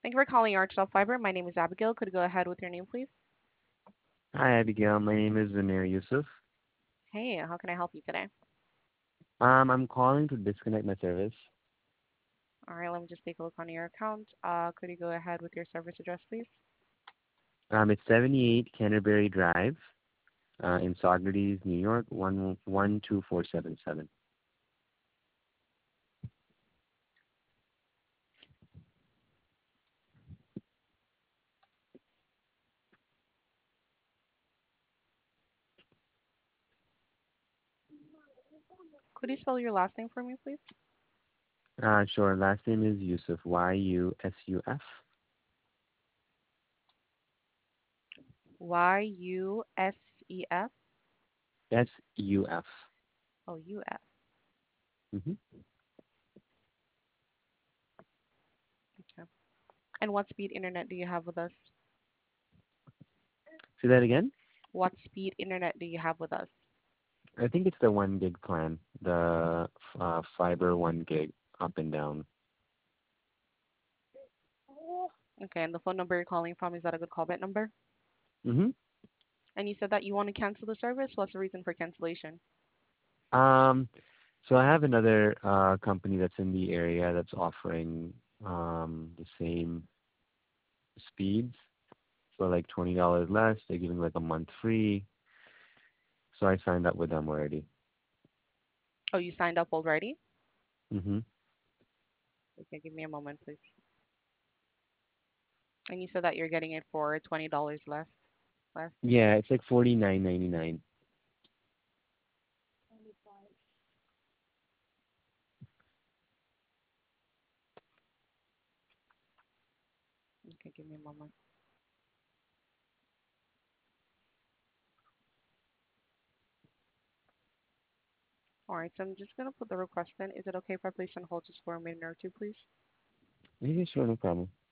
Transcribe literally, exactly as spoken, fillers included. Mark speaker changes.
Speaker 1: Thank you for calling Archel Fiber. My name is Abigail. Could you go ahead with your name, please?
Speaker 2: Hi, Abigail. My name is Zamir Yusuf.
Speaker 1: Hey, how can I help you today?
Speaker 2: Um, I'm calling to disconnect my service.
Speaker 1: All right, let me just take a look on your account. Uh, could you go ahead with your service address, please?
Speaker 2: Um, it's seventy-eight Canterbury Drive uh, in Saugerties, New York, one one two four seven seven.
Speaker 1: Could you spell your last name for me, please?
Speaker 2: Uh, sure. Last name is Yusuf. Y U S U F.
Speaker 1: Y U S E F.
Speaker 2: S U F.
Speaker 1: Oh, U F.
Speaker 2: Mm-hmm.
Speaker 1: Okay. And what speed internet do you have with us?
Speaker 2: Say that again.
Speaker 1: What speed internet do you have with us?
Speaker 2: I think it's the one gig plan, the uh, fiber one gig up and down.
Speaker 1: Okay, and the phone number you're calling from, is that a good callback number?
Speaker 2: Mm-hmm.
Speaker 1: And you said that you want to cancel the service. What's the reason for cancellation?
Speaker 2: Um, so I have another uh, company that's in the area that's offering um, the same speeds for like twenty dollars less. They're giving like a month free. So I signed up with them already.
Speaker 1: Oh, you signed up already?
Speaker 2: Mhm.
Speaker 1: Okay, give me a moment, please. And you said that you're getting it for twenty dollars less. Less.
Speaker 2: Yeah, it's like forty nine ninety nine.
Speaker 1: Okay, give me a moment. All right, so I'm just gonna put the request in. Is it okay if I place on hold just for a minute or two, please?
Speaker 2: Yeah, sure, no problem.